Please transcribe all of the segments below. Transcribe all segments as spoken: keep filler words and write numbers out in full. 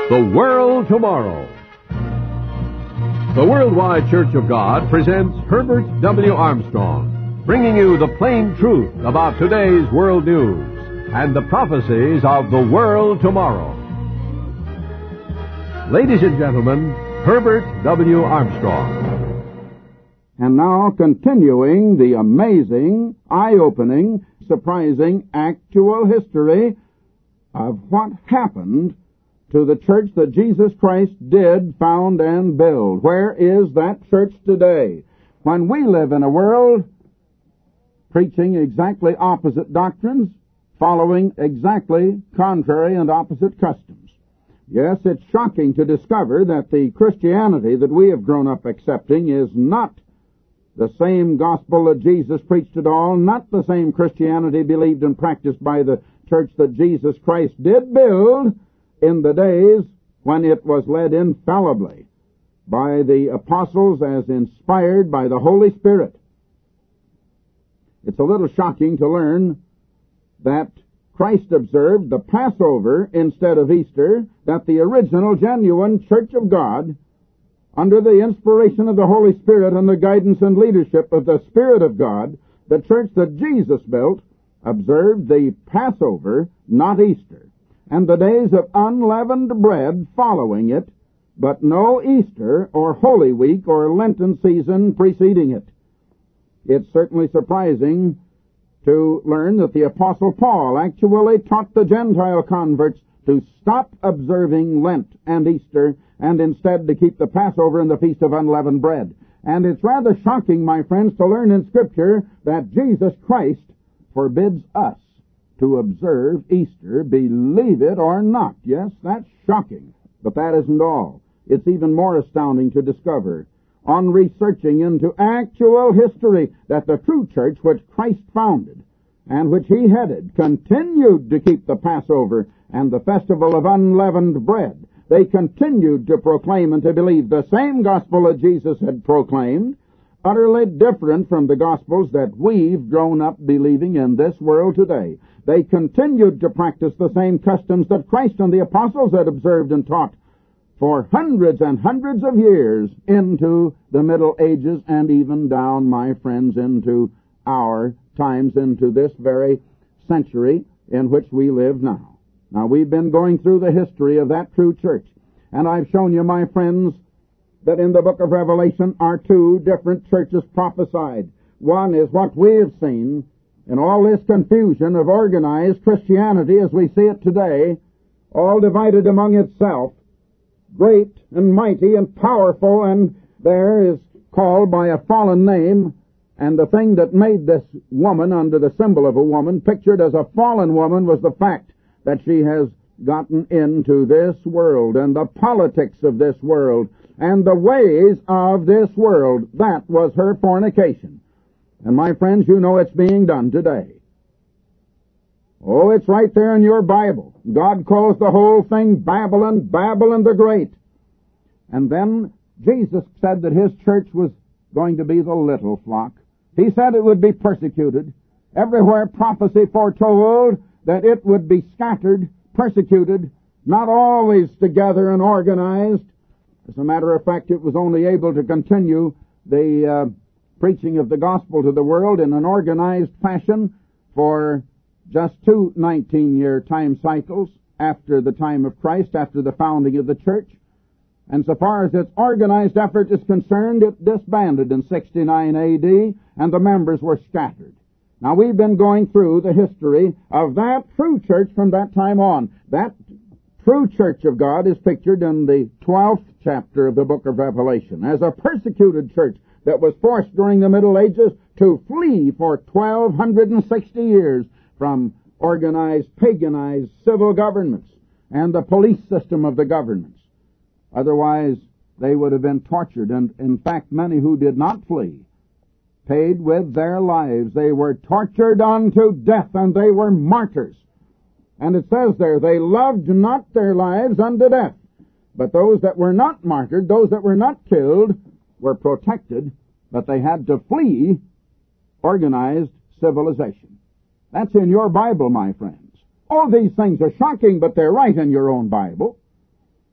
The World Tomorrow. The Worldwide Church of God presents Herbert W. Armstrong, bringing you the plain truth about today's world news and the prophecies of the world tomorrow. Ladies and gentlemen, Herbert W. Armstrong. And now, continuing the amazing, eye-opening, surprising, actual history of what happened to the church that Jesus Christ did found and build. Where is that church today? When we live in a world preaching exactly opposite doctrines, following exactly contrary and opposite customs. Yes, it's shocking to discover that the Christianity that we have grown up accepting is not the same gospel that Jesus preached at all, not the same Christianity believed and practiced by the church that Jesus Christ did build in the days when it was led infallibly by the apostles as inspired by the Holy Spirit. It's a little shocking to learn that Christ observed the Passover instead of Easter, that the original, genuine Church of God, under the inspiration of the Holy Spirit and the guidance and leadership of the Spirit of God, the church that Jesus built, observed the Passover, not Easter, and the days of unleavened bread following it, but no Easter or Holy Week or Lenten season preceding it. It's certainly surprising to learn that the Apostle Paul actually taught the Gentile converts to stop observing Lent and Easter and instead to keep the Passover and the Feast of Unleavened Bread. And it's rather shocking, my friends, to learn in Scripture that Jesus Christ forbids us to observe Easter, believe it or not. Yes, that's shocking. But that isn't all. It's even more astounding to discover, on researching into actual history, that the true church which Christ founded and which he headed continued to keep the Passover and the festival of unleavened bread. They continued to proclaim and to believe the same gospel that Jesus had proclaimed, utterly different from the gospels that we've grown up believing in this world today. They continued to practice the same customs that Christ and the apostles had observed and taught for hundreds and hundreds of years into the Middle Ages and even down, my friends, into our times, into this very century in which we live now. Now, we've been going through the history of that true church, and I've shown you, my friends, that in the book of Revelation are two different churches prophesied. One is what we have seen in all this confusion of organized Christianity as we see it today, all divided among itself, great and mighty and powerful, and there is called by a fallen name, and the thing that made this woman under the symbol of a woman, pictured as a fallen woman, was the fact that she has gotten into this world and the politics of this world and the ways of this world. That was her fornication. And my friends, you know it's being done today. Oh, it's right there in your Bible. God calls the whole thing Babylon, Babylon the Great. And then Jesus said that his church was going to be the little flock. He said it would be persecuted. Everywhere prophecy foretold that it would be scattered, persecuted, not always together and organized. As a matter of fact, it was only able to continue the uh, preaching of the gospel to the world in an organized fashion for just two nineteen-year time cycles after the time of Christ, after the founding of the church. And so far as its organized effort is concerned, it disbanded in sixty-nine A D, and the members were scattered. Now, we've been going through the history of that true church from that time on. That true church of God is pictured in the twelfth chapter of the book of Revelation as a persecuted church that was forced during the Middle Ages to flee for twelve sixty years from organized, paganized civil governments and the police system of the governments. Otherwise, they would have been tortured, and in fact, many who did not flee paid with their lives. They were tortured unto death, and they were martyrs. And it says there, they loved not their lives unto death. But those that were not martyred, those that were not killed, were protected, but they had to flee organized civilization. That's in your Bible, my friends. All these things are shocking, but they're right in your own Bible.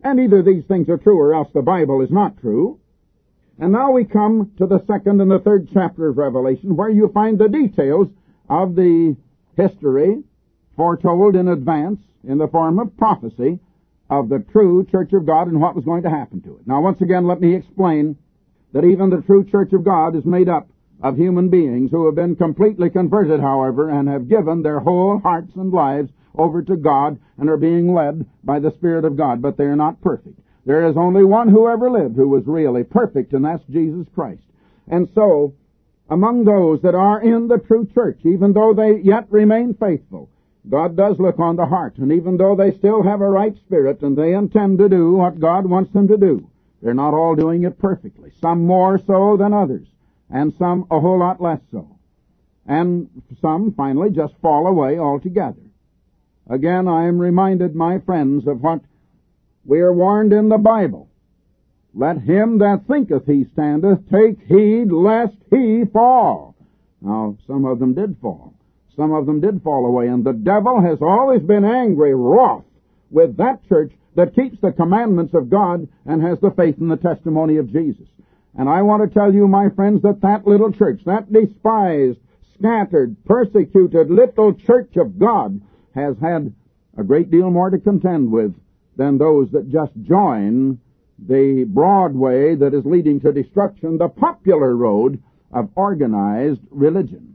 And either these things are true or else the Bible is not true. And now we come to the second and the third chapter of Revelation, where you find the details of the history foretold in advance in the form of prophecy of the true Church of God and what was going to happen to it. Now, once again, let me explain that even the true Church of God is made up of human beings who have been completely converted, however, and have given their whole hearts and lives over to God and are being led by the Spirit of God, but they are not perfect. There is only one who ever lived who was really perfect, and that's Jesus Christ. And so, among those that are in the true church, even though they yet remain faithful, God does look on the heart, and even though they still have a right spirit and they intend to do what God wants them to do, they're not all doing it perfectly. Some more so than others, and some a whole lot less so. And some finally just fall away altogether. Again, I am reminded, my friends, of what we are warned in the Bible. Let him that thinketh he standeth take heed lest he fall. Now, some of them did fall. Some of them did fall away, and the devil has always been angry, wroth, with that church that keeps the commandments of God and has the faith in the testimony of Jesus. And I want to tell you, my friends, that that little church, that despised, scattered, persecuted little church of God has had a great deal more to contend with than those that just join the broad way that is leading to destruction, the popular road of organized religion.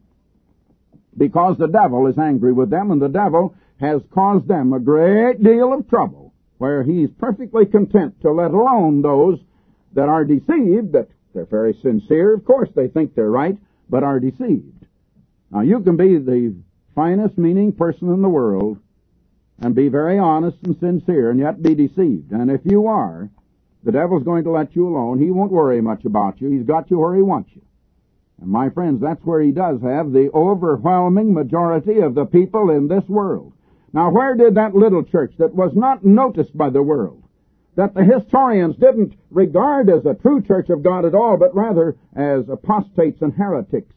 Because the devil is angry with them, and the devil has caused them a great deal of trouble, where he's perfectly content to let alone those that are deceived, that they're very sincere, of course, they think they're right, but are deceived. Now, you can be the finest meaning person in the world and be very honest and sincere and yet be deceived. And if you are, the devil's going to let you alone. He won't worry much about you. He's got you where he wants you. And my friends, that's where he does have the overwhelming majority of the people in this world. Now, where did that little church that was not noticed by the world, that the historians didn't regard as a true church of God at all, but rather as apostates and heretics,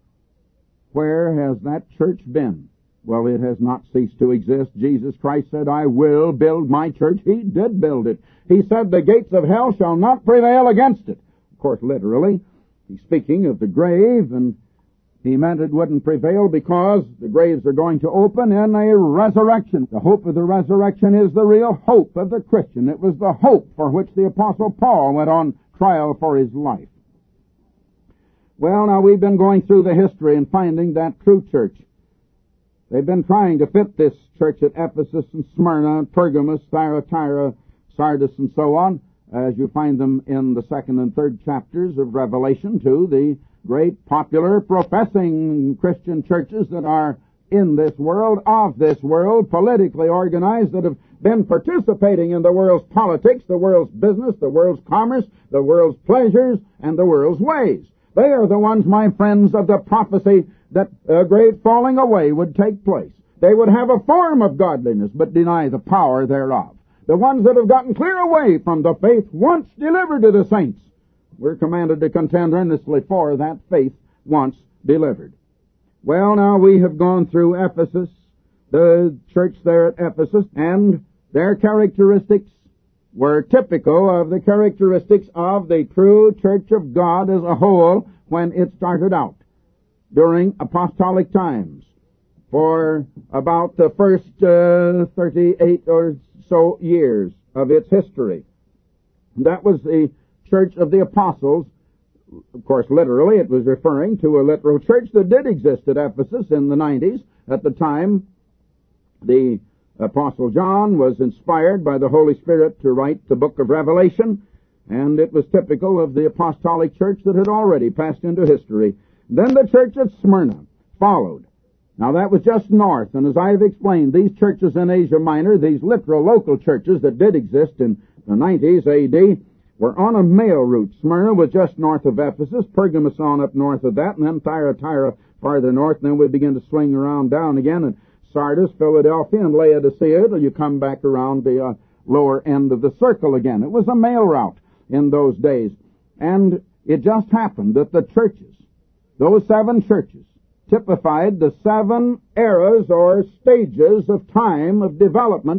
where has that church been? Well, it has not ceased to exist. Jesus Christ said, I will build my church. He did build it. He said, the gates of hell shall not prevail against it. Of course, literally, he's speaking of the grave, and he meant it wouldn't prevail because the graves are going to open in a resurrection. The hope of the resurrection is the real hope of the Christian. It was the hope for which the Apostle Paul went on trial for his life. Well, now we've been going through the history and finding that true church. They've been trying to fit this church at Ephesus and Smyrna, Pergamos, Thyatira, Sardis, and so on, as you find them in the second and third chapters of Revelation, to the great popular professing Christian churches that are in this world, of this world, politically organized, that have been participating in the world's politics, the world's business, the world's commerce, the world's pleasures, and the world's ways. They are the ones, my friends, of the prophecy that a great falling away would take place. They would have a form of godliness, but deny the power thereof. The ones that have gotten clear away from the faith once delivered to the saints. We're commanded to contend earnestly for that faith once delivered. Well, now we have gone through Ephesus, the church there at Ephesus, and their characteristics were typical of the characteristics of the true church of God as a whole when it started out during apostolic times. For about the first uh, thirty-eight or so years of its history. That was the church of the apostles. Of course, literally, it was referring to a literal church that did exist at Ephesus in the nineties. At the time, the Apostle John was inspired by the Holy Spirit to write the book of Revelation, and it was typical of the apostolic church that had already passed into history. Then the church at Smyrna followed. Now, that was just north, and as I have explained, these churches in Asia Minor, these literal local churches that did exist in the nineties A D, were on a mail route. Smyrna was just north of Ephesus, Pergamos on up north of that, and then Thyatira farther north, and then we begin to swing around down again, and Sardis, Philadelphia, and Laodicea, till you come back around the uh, lower end of the circle again. It was a mail route in those days, and it just happened that the churches, those seven churches, typified the seven eras or stages of time of development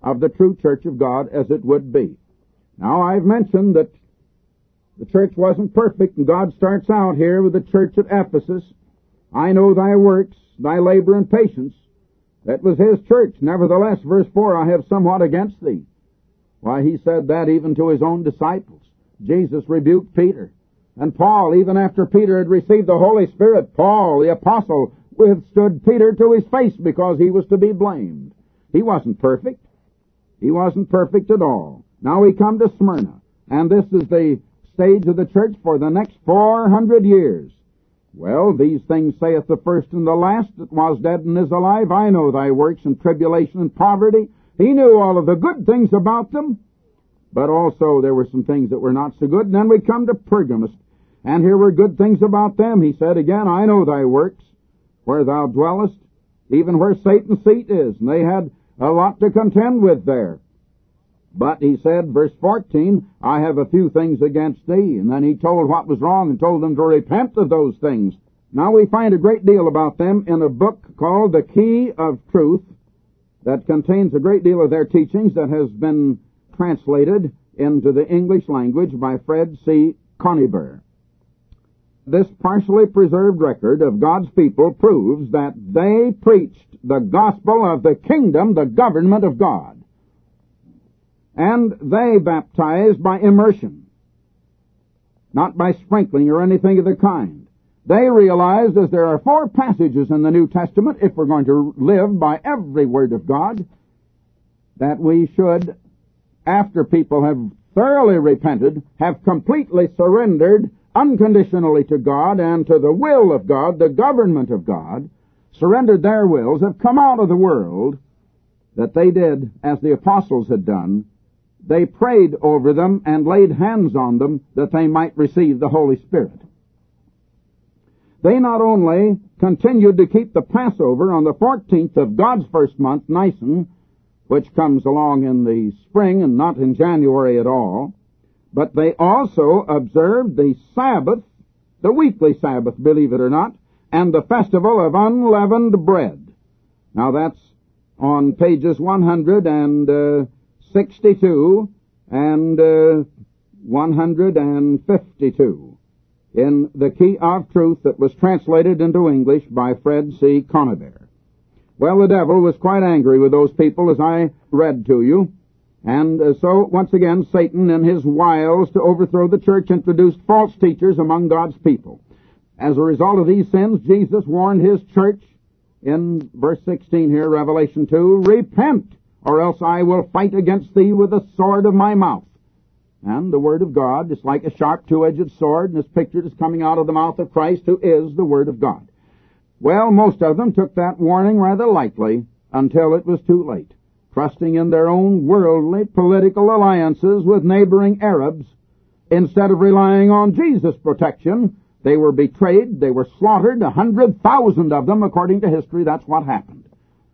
of the true church of God as it would be. Now, I've mentioned that the church wasn't perfect, and God starts out here with the church at Ephesus. I know thy works, thy labor and patience. That was his church. Nevertheless, verse four, I have somewhat against thee. Why, he said that even to his own disciples. Jesus rebuked Peter. And Paul, even after Peter had received the Holy Spirit, Paul, the apostle, withstood Peter to his face because he was to be blamed. He wasn't perfect. He wasn't perfect at all. Now we come to Smyrna, and this is the stage of the church for the next four hundred years. Well, these things saith the first and the last that was dead and is alive. I know thy works and tribulation and poverty. He knew all of the good things about them, but also there were some things that were not so good. And then we come to Pergamos, and here were good things about them. He said again, I know thy works, where thou dwellest, even where Satan's seat is. And they had a lot to contend with there. But he said, verse fourteen, I have a few things against thee. And then he told what was wrong and told them to repent of those things. Now we find a great deal about them in a book called The Key of Truth that contains a great deal of their teachings that has been translated into the English language by Fred C. Conybeare. This partially preserved record of God's people proves that they preached the gospel of the kingdom, the government of God. And they baptized by immersion, not by sprinkling or anything of the kind. They realized, as there are four passages in the New Testament, if we're going to live by every word of God, that we should, after people have thoroughly repented, have completely surrendered unconditionally to God and to the will of God, the government of God, surrendered their wills, have come out of the world, that they did as the apostles had done. They prayed over them and laid hands on them that they might receive the Holy Spirit. They not only continued to keep the Passover on the fourteenth of God's first month, Nisan, which comes along in the spring and not in January at all, but they also observed the Sabbath, the weekly Sabbath, believe it or not, and the festival of unleavened bread. Now that's on pages one hundred sixty-two and uh, one hundred fifty-two in The Key of Truth that was translated into English by Fred C. Conybeare. Well, the devil was quite angry with those people, as I read to you. And uh, so, once again, Satan, in his wiles to overthrow the church, introduced false teachers among God's people. As a result of these sins, Jesus warned his church in verse sixteen here, Revelation two, repent, or else I will fight against thee with the sword of my mouth. And the Word of God is like a sharp two-edged sword, and is pictured as coming out of the mouth of Christ, who is the Word of God. Well, most of them took that warning rather lightly until it was too late, trusting in their own worldly political alliances with neighboring Arabs. Instead of relying on Jesus' protection, they were betrayed, they were slaughtered, a hundred thousand of them, according to history. That's what happened.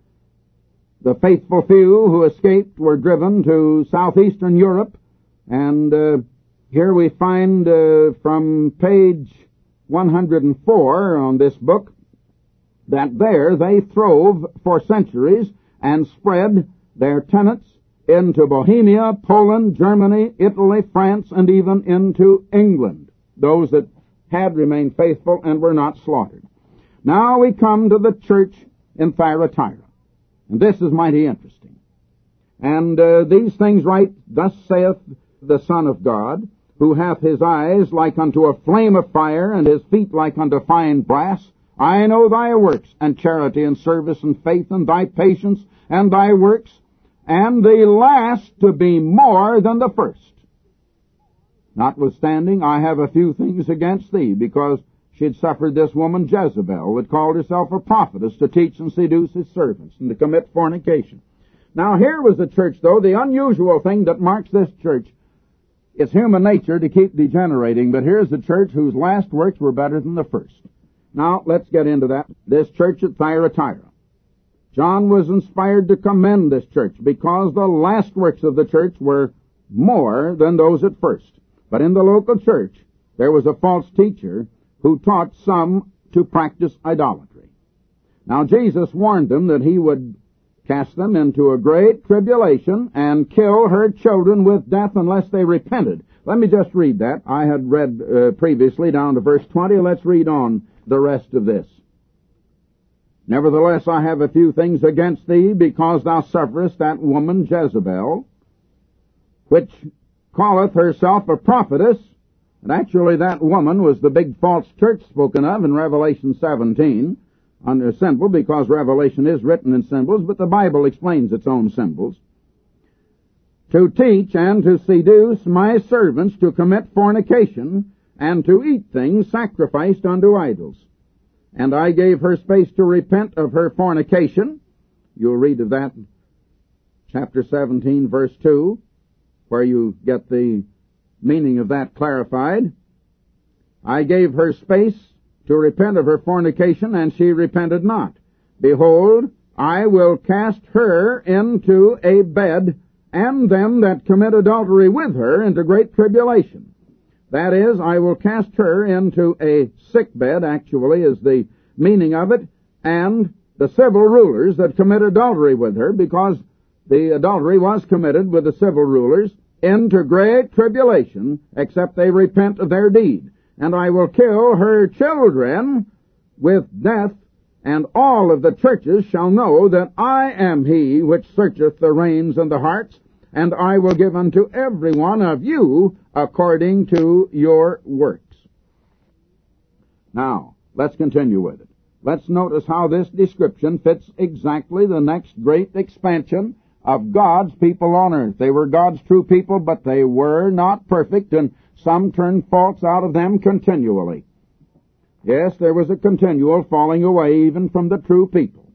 The faithful few who escaped were driven to southeastern Europe, and uh, here we find uh, from page one hundred four on this book that there they throve for centuries and spread their tenets into Bohemia, Poland, Germany, Italy, France, and even into England, those that had remained faithful and were not slaughtered. Now we come to the church in Thyatira, and this is mighty interesting. And uh, these things write, Thus saith the Son of God, who hath his eyes like unto a flame of fire, and his feet like unto fine brass. I know thy works, and charity, and service, and faith, and thy patience, and thy works, and the last to be more than the first. Notwithstanding, I have a few things against thee, because she had suffered this woman Jezebel, that called herself a prophetess, to teach and seduce his servants, and to commit fornication. Now here was the church, though, the unusual thing that marks this church. It's human nature to keep degenerating, but here's the church whose last works were better than the first. Now, let's get into that. This church at Thyatira. John was inspired to commend this church because the last works of the church were more than those at first. But in the local church, there was a false teacher who taught some to practice idolatry. Now, Jesus warned them that he would cast them into a great tribulation, and kill her children with death unless they repented. Let me just read that. I had read uh, previously down to verse twenty. Let's read on the rest of this. Nevertheless, I have a few things against thee, because thou sufferest that woman Jezebel, which calleth herself a prophetess. And actually that woman was the big false church spoken of in Revelation seventeen, under symbol, because Revelation is written in symbols, but the Bible explains its own symbols. To teach and to seduce my servants to commit fornication, and to eat things sacrificed unto idols. And I gave her space to repent of her fornication. You'll read of that, chapter seventeen, verse two, where you get the meaning of that clarified. I gave her space to repent of her fornication, and she repented not. Behold, I will cast her into a bed, and them that commit adultery with her into great tribulation. That is, I will cast her into a sick bed, actually is the meaning of it, and the civil rulers that commit adultery with her, because the adultery was committed with the civil rulers, into great tribulation, except they repent of their deed. And I will kill her children with death, and all of the churches shall know that I am he which searcheth the reins and the hearts, and I will give unto every one of you according to your works. Now, let's continue with it. Let's notice how this description fits exactly the next great expansion of God's people on earth. They were God's true people, but they were not perfect, and some turned faults out of them continually. Yes, there was a continual falling away even from the true people.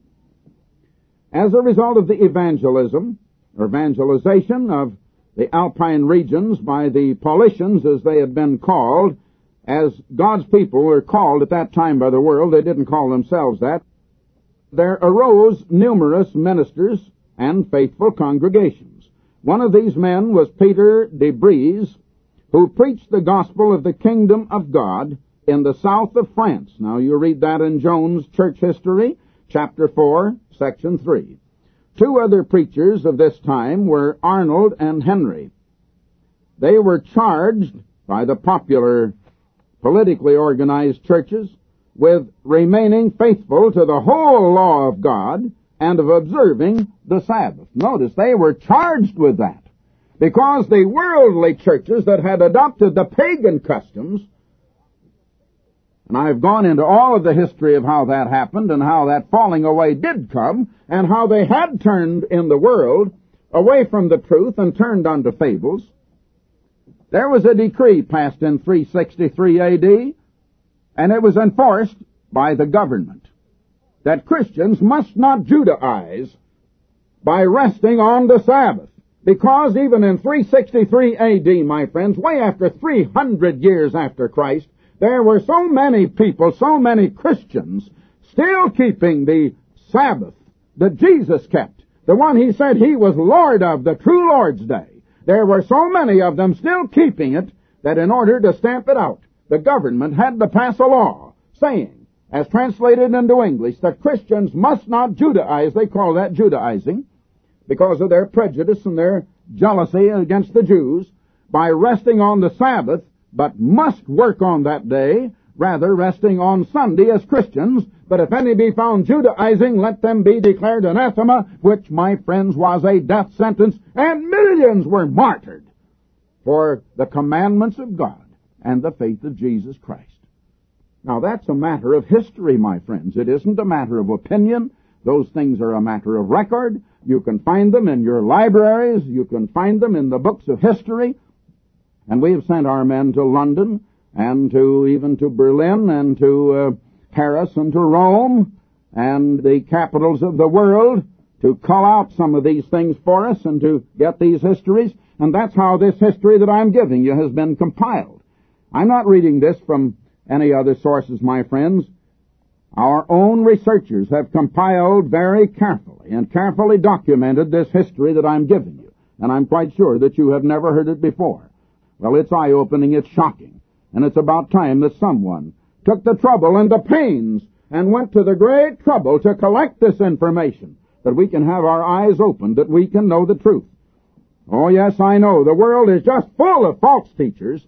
As a result of the evangelism, or evangelization of the Alpine regions by the Paulicians, as they had been called, as God's people were called at that time by the world, they didn't call themselves that, there arose numerous ministers and faithful congregations. One of these men was Peter de Brise, who preached the gospel of the kingdom of God in the south of France. Now, you read that in Jones' Church History, chapter four, section three. Two other preachers of this time were Arnold and Henry. They were charged by the popular, politically organized churches with remaining faithful to the whole law of God and of observing the Sabbath. Notice, they were charged with that, because the worldly churches that had adopted the pagan customs, and I've gone into all of the history of how that happened and how that falling away did come, and how they had turned in the world away from the truth and turned unto fables. There was a decree passed in three sixty-three A D, and it was enforced by the government, that Christians must not Judaize by resting on the Sabbath. Because even in three sixty-three A D, my friends, way after three hundred years after Christ, there were so many people, so many Christians, still keeping the Sabbath that Jesus kept, the one he said he was Lord of, the true Lord's Day. There were so many of them still keeping it that in order to stamp it out, the government had to pass a law saying, as translated into English, that Christians must not Judaize. They call that Judaizing, because of their prejudice and their jealousy against the Jews, by resting on the Sabbath, but must work on that day, rather resting on Sunday as Christians. But if any be found Judaizing, let them be declared anathema, which, my friends, was a death sentence, and millions were martyred for the commandments of God and the faith of Jesus Christ. Now, that's a matter of history, my friends. It isn't a matter of opinion. Those things are a matter of record. You can find them in your libraries. You can find them in the books of history. And we have sent our men to London and to even to Berlin and to uh, Paris and to Rome and the capitals of the world to cull out some of these things for us and to get these histories. And that's how this history that I'm giving you has been compiled. I'm not reading this from any other sources, my friends. Our own researchers have compiled very carefully and carefully documented this history that I'm giving you. And I'm quite sure that you have never heard it before. Well, it's eye-opening, it's shocking, and it's about time that someone took the trouble and the pains and went to the great trouble to collect this information that we can have our eyes opened, that we can know the truth. Oh, yes, I know. The world is just full of false teachers.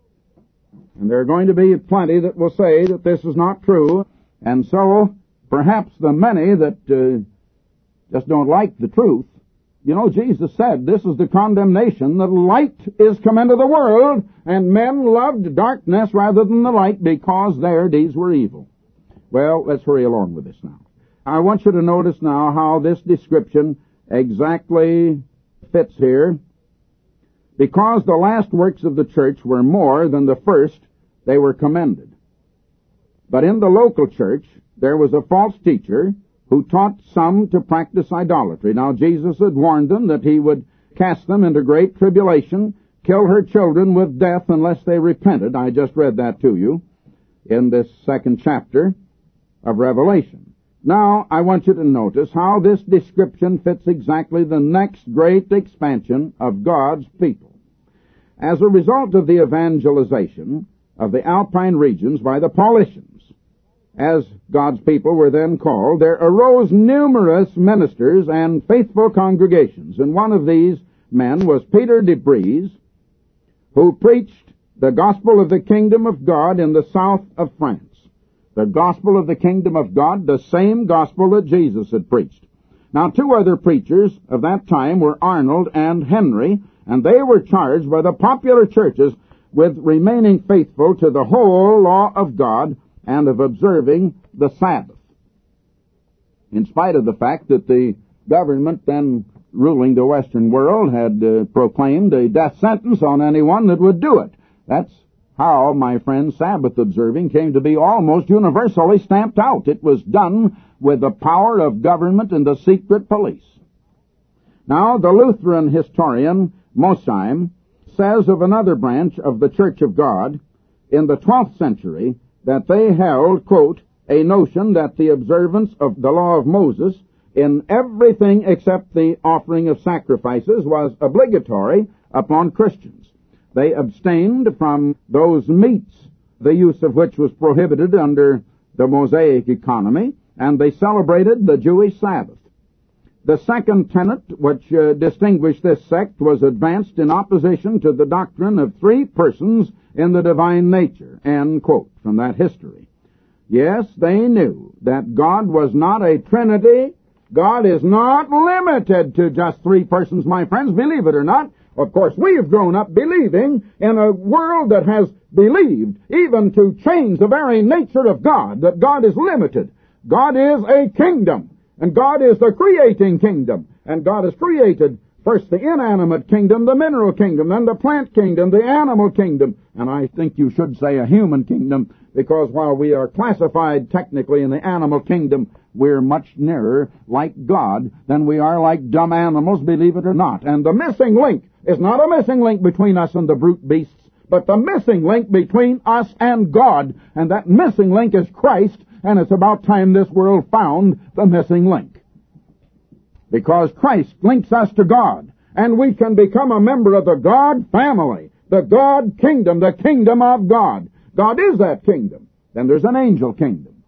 And there are going to be plenty that will say that this is not true. And so, perhaps the many that uh, just don't like the truth. You know, Jesus said, this is the condemnation, that light is come into the world, and men loved darkness rather than the light because their deeds were evil. Well, let's hurry along with this now. I want you to notice now how this description exactly fits here. Because the last works of the church were more than the first, they were commended. But in the local church, there was a false teacher who taught some to practice idolatry. Now, Jesus had warned them that he would cast them into great tribulation, kill her children with death unless they repented. I just read that to you in this second chapter of Revelation. Now, I want you to notice how this description fits exactly the next great expansion of God's people. As a result of the evangelization of the Alpine regions by the Paulicians, as God's people were then called, there arose numerous ministers and faithful congregations. And one of these men was Peter de Brise, who preached the gospel of the kingdom of God in the south of France. The gospel of the kingdom of God, the same gospel that Jesus had preached. Now, two other preachers of that time were Arnold and Henry, and they were charged by the popular churches with remaining faithful to the whole law of God and of observing the Sabbath, in spite of the fact that the government then ruling the Western world had uh, proclaimed a death sentence on anyone that would do it. That's how, my friends, Sabbath observing came to be almost universally stamped out. It was done with the power of government and the secret police. Now, the Lutheran historian Mosheim says of another branch of the Church of God in the twelfth century that they held, quote, a notion that the observance of the law of Moses in everything except the offering of sacrifices was obligatory upon Christians. They abstained from those meats, the use of which was prohibited under the Mosaic economy, and they celebrated the Jewish Sabbath. The second tenet which uh, distinguished this sect was advanced in opposition to the doctrine of three persons in the divine nature, end quote, from that history. Yes, they knew that God was not a trinity. God is not limited to just three persons, my friends, believe it or not. Of course, we have grown up believing in a world that has believed, even to change the very nature of God, that God is limited. God is a kingdom, and God is the creating kingdom, and God has created first the inanimate kingdom, the mineral kingdom, then the plant kingdom, the animal kingdom, and I think you should say a human kingdom, because while we are classified technically in the animal kingdom, we're much nearer like God than we are like dumb animals, believe it or not. And the missing link is not a missing link between us and the brute beasts, but the missing link between us and God, and that missing link is Christ, and it's about time this world found the missing link. Because Christ links us to God, and we can become a member of the God family, the God kingdom, the kingdom of God. God is that kingdom. Then there's an angel kingdom.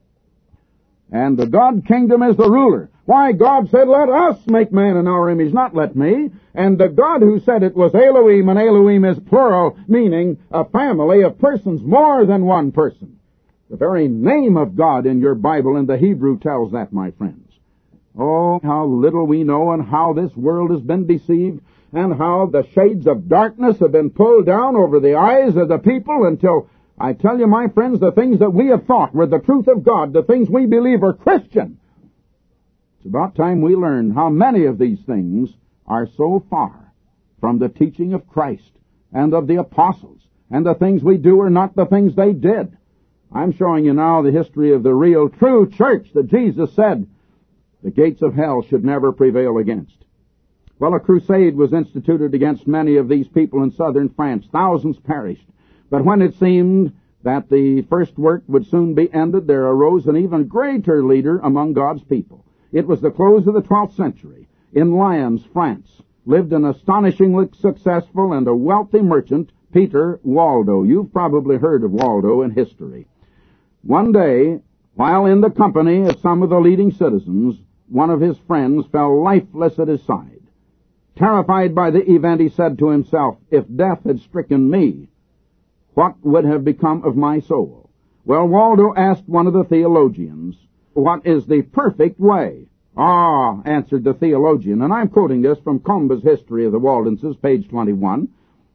And the God kingdom is the ruler. Why, God said, let us make man in our image, not let me. And the God who said it was Elohim, and Elohim is plural, meaning a family of persons, more than one person. The very name of God in your Bible in the Hebrew tells that, my friends. Oh, how little we know, and how this world has been deceived, and how the shades of darkness have been pulled down over the eyes of the people until, I tell you, my friends, the things that we have thought were the truth of God, the things we believe are Christian. It's about time we learn how many of these things are so far from the teaching of Christ and of the apostles, and the things we do are not the things they did. I'm showing you now the history of the real, true church that Jesus said the gates of hell should never prevail against. Well, a crusade was instituted against many of these people in southern France. Thousands perished. But when it seemed that the first work would soon be ended, there arose an even greater leader among God's people. It was the close of the twelfth century. In Lyons, France, lived an astonishingly successful and a wealthy merchant, Peter Waldo. You've probably heard of Waldo in history. One day, while in the company of some of the leading citizens, one of his friends fell lifeless at his side. Terrified by the event, he said to himself, if death had stricken me, what would have become of my soul? Well, Waldo asked one of the theologians, what is the perfect way? Ah, answered the theologian, and I'm quoting this from Comba's History of the Waldenses, page twenty-one.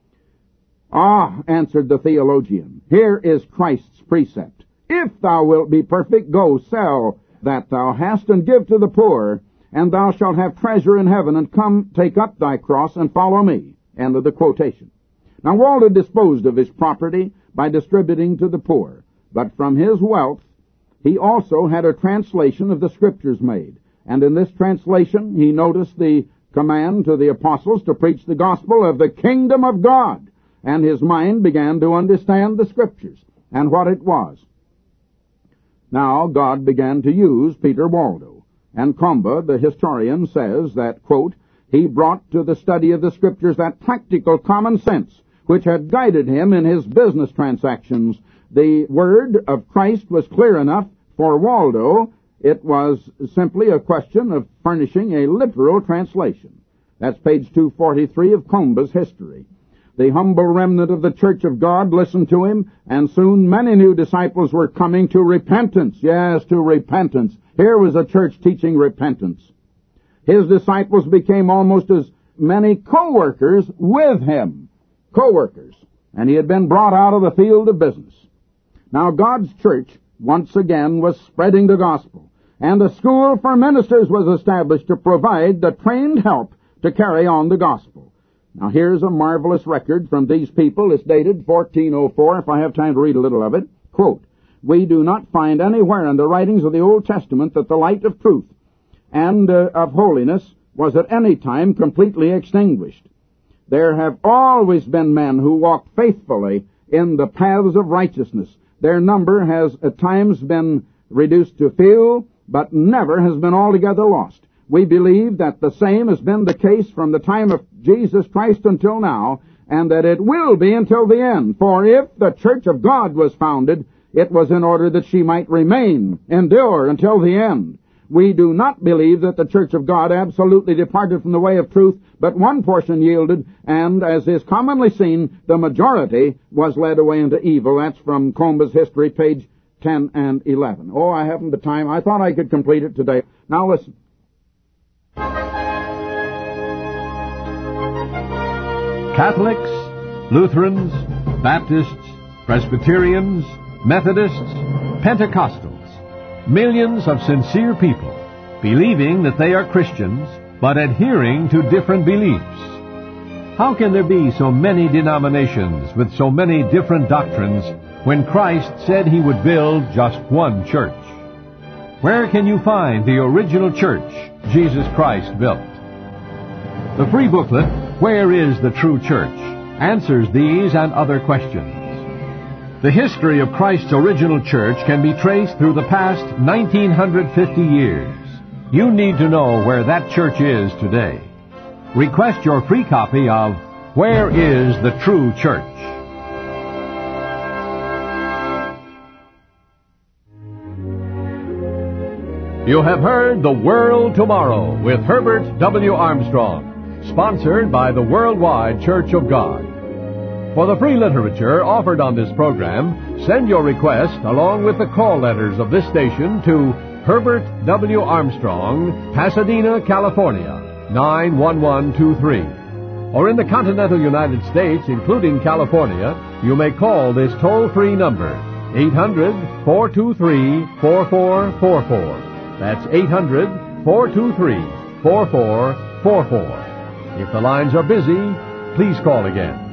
Ah, answered the theologian, here is Christ's precept. If thou wilt be perfect, go sell that thou hast and give to the poor, and thou shalt have treasure in heaven, and come take up thy cross and follow me. End of the quotation. Now Waldo disposed of his property by distributing to the poor, but from his wealth he also had a translation of the Scriptures made, and in this translation he noticed the command to the apostles to preach the gospel of the kingdom of God, and his mind began to understand the Scriptures and what it was. Now God began to use Peter Waldo, and Comba, the historian, says that, quote, he brought to the study of the Scriptures that practical common sense which had guided him in his business transactions. The word of Christ was clear enough for Waldo. It was simply a question of furnishing a literal translation. That's page two forty-three of Comba's History. The humble remnant of the Church of God listened to him, and soon many new disciples were coming to repentance. Yes, to repentance. Here was a church teaching repentance. His disciples became almost as many co-workers with him. Co-workers. And he had been brought out of the field of business. Now God's church once again was spreading the gospel, and a school for ministers was established to provide the trained help to carry on the gospel. Now here's a marvelous record from these people. It's dated fourteen oh four, if I have time to read a little of it. Quote, we do not find anywhere in the writings of the Old Testament that the light of truth and uh, of holiness was at any time completely extinguished. There have always been men who walked faithfully in the paths of righteousness. Their number has at times been reduced to few, but never has been altogether lost. We believe that the same has been the case from the time of Jesus Christ until now, and that it will be until the end. For if the Church of God was founded, it was in order that she might remain, endure until the end. We do not believe that the Church of God absolutely departed from the way of truth, but one portion yielded, and, as is commonly seen, the majority was led away into evil. That's from Comba's History, page ten and eleven. Oh, I haven't the time. I thought I could complete it today. Now listen. Catholics, Lutherans, Baptists, Presbyterians, Methodists, Pentecostals, millions of sincere people believing that they are Christians, but adhering to different beliefs. How can there be so many denominations with so many different doctrines when Christ said he would build just one church? Where can you find the original church Jesus Christ built? The free booklet, Where is the True Church?, answers these and other questions. The history of Christ's original church can be traced through the past nineteen fifty years. You need to know where that church is today. Request your free copy of Where is the True Church? You have heard The World Tomorrow with Herbert W. Armstrong, sponsored by the Worldwide Church of God. For the free literature offered on this program, send your request along with the call letters of this station to Herbert W. Armstrong, Pasadena, California, nine one one two three. Or in the continental United States, including California, you may call this toll-free number, eight hundred, four two three, four four four four. That's eight hundred, four two three, four four four four. If the lines are busy, please call again.